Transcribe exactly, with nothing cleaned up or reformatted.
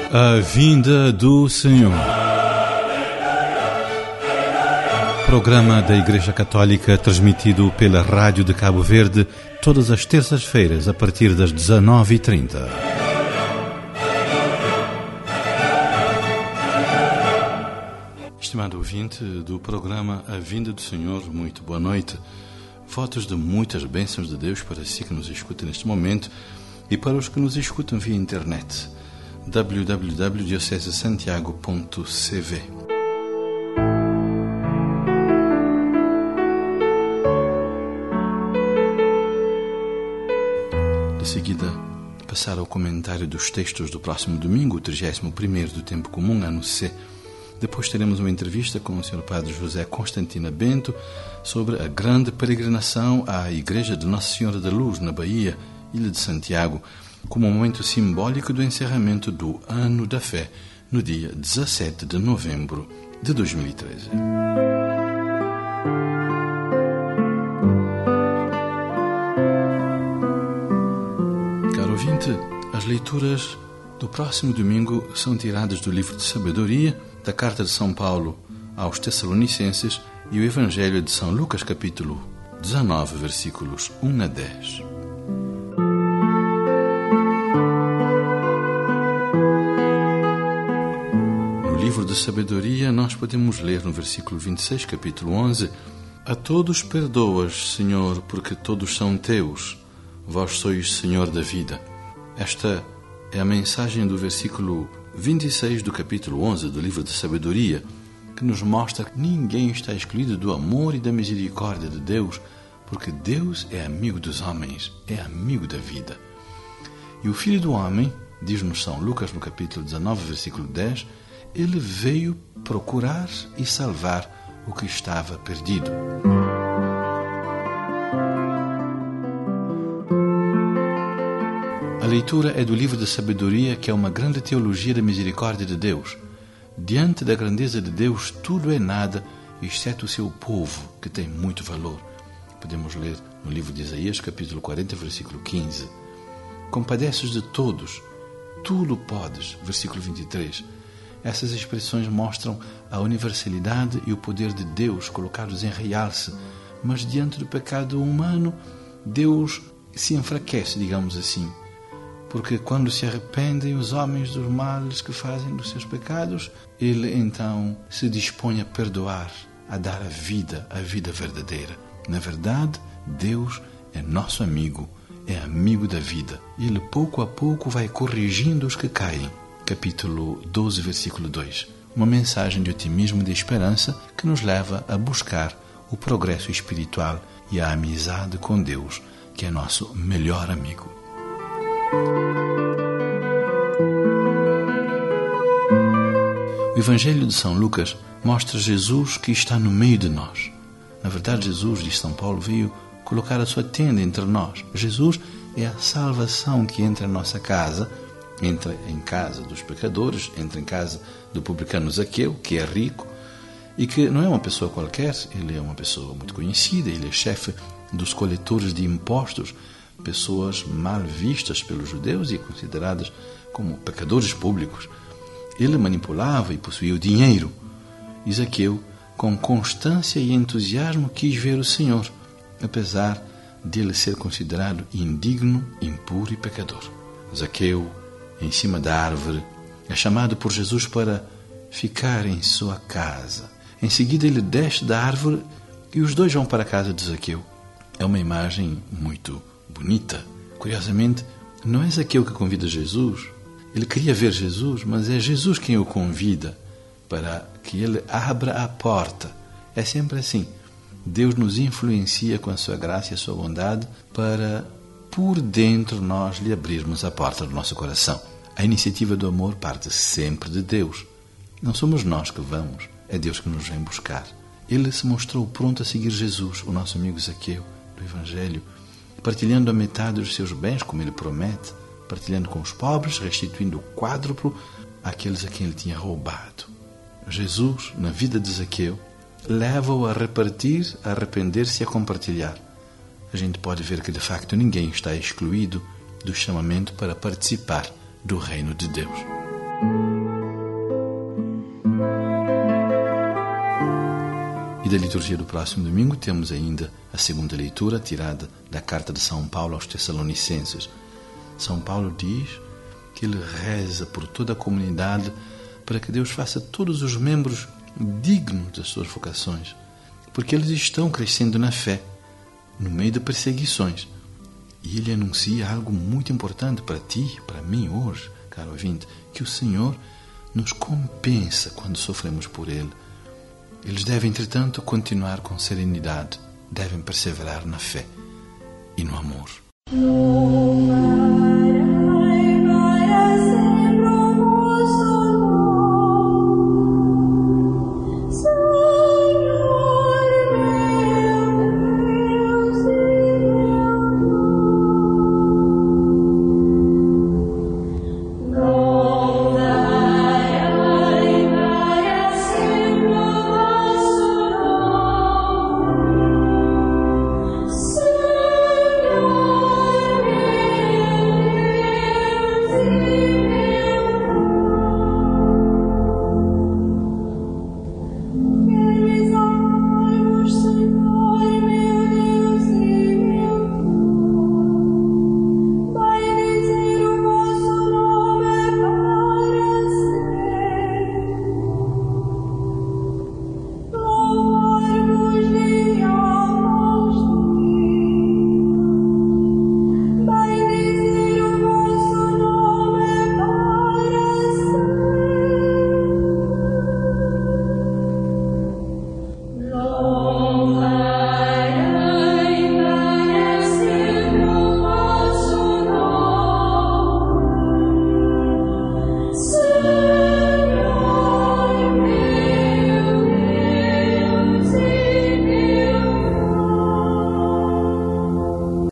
A vinda do Senhor. Programa da Igreja Católica transmitido pela Rádio de Cabo Verde todas as terças-feiras a partir das dezenove e trinta. Estimado ouvinte do programa A Vinda do Senhor, muito boa noite. Votos de muitas bênçãos de Deus para si que nos escuta neste momento e para os que nos escutam via internet. w w w ponto diocese santiago ponto c v. De seguida, passar ao comentário dos textos do próximo domingo, o trigésimo primeiro do Tempo Comum, ano C. Depois teremos uma entrevista com o senhor Padre José Constantino Bento sobre a grande peregrinação à Igreja de Nossa Senhora da Luz, na Bahia, Ilha de Santiago, como um momento simbólico do encerramento do Ano da Fé, no dia dezassete de novembro de dois mil e treze. Caro ouvinte, as leituras do próximo domingo são tiradas do livro de Sabedoria, da Carta de São Paulo aos Tessalonicenses e o Evangelho de São Lucas, capítulo dezenove, versículos um a dez. No livro de Sabedoria, nós podemos ler no versículo vinte e seis, capítulo onze: A todos perdoas, Senhor, porque todos são teus. Vós sois Senhor da vida. Esta é a mensagem do versículo vinte e seis do capítulo onze do livro de Sabedoria, que nos mostra que ninguém está excluído do amor e da misericórdia de Deus, porque Deus é amigo dos homens, é amigo da vida. E o Filho do Homem, diz-nos São Lucas no capítulo dezenove, versículo dez, ele veio procurar e salvar o que estava perdido. A leitura é do livro de Sabedoria, que é uma grande teologia da misericórdia de Deus. Diante da grandeza de Deus, tudo é nada, exceto o seu povo, que tem muito valor. Podemos ler no livro de Isaías, capítulo quarenta, versículo quinze. Compadeces de todos, tudo podes, versículo vinte e três. Essas expressões mostram a universalidade e o poder de Deus colocados em realce, mas diante do pecado humano, Deus se enfraquece, digamos assim. Porque quando se arrependem os homens dos males que fazem dos seus pecados, ele então se dispõe a perdoar, a dar a vida, a vida verdadeira. Na verdade, Deus é nosso amigo, é amigo da vida. Ele pouco a pouco vai corrigindo os que caem. Capítulo doze, versículo dois. Uma mensagem de otimismo e de esperança que nos leva a buscar o progresso espiritual e a amizade com Deus, que é nosso melhor amigo. O Evangelho de São Lucas mostra Jesus que está no meio de nós. Na verdade, Jesus, diz São Paulo, veio colocar a sua tenda entre nós. Jesus é a salvação que entra em nossa casa, entra em casa dos pecadores, entra em casa do publicano Zaqueu, que é rico, e que não é uma pessoa qualquer, ele é uma pessoa muito conhecida, ele é chefe dos coletores de impostos, pessoas mal vistas pelos judeus e consideradas como pecadores públicos. Ele manipulava e possuía o dinheiro. E Zaqueu, com constância e entusiasmo, quis ver o Senhor, apesar de ele ser considerado indigno, impuro e pecador. Zaqueu, em cima da árvore, é chamado por Jesus para ficar em sua casa. Em seguida ele desce da árvore e os dois vão para a casa de Zaqueu. É uma imagem muito bonita. Curiosamente, não é Zaqueu que convida Jesus. Ele queria ver Jesus, mas é Jesus quem o convida para que ele abra a porta. É sempre assim. Deus nos influencia com a sua graça e a sua bondade para, por dentro, nós lhe abrirmos a porta do nosso coração. A iniciativa do amor parte sempre de Deus. Não somos nós que vamos, é Deus que nos vem buscar. Ele se mostrou pronto a seguir Jesus, o nosso amigo Zaqueu, do Evangelho, partilhando a metade dos seus bens, como ele promete, partilhando com os pobres, restituindo o quádruplo àqueles a quem ele tinha roubado. Jesus, na vida de Zaqueu, leva-o a repartir, a arrepender-se e a compartilhar. A gente pode ver que, de facto, ninguém está excluído do chamamento para participar do reino de Deus. E da liturgia do próximo domingo temos ainda a segunda leitura tirada da carta de São Paulo aos Tessalonicenses. São Paulo diz que ele reza por toda a comunidade para que Deus faça todos os membros dignos das suas vocações, porque eles estão crescendo na fé, no meio de perseguições. E ele anuncia algo muito importante para ti, para mim hoje, caro ouvinte, que o Senhor nos compensa quando sofremos por Ele. Eles devem, entretanto, continuar com serenidade, devem perseverar na fé e no amor.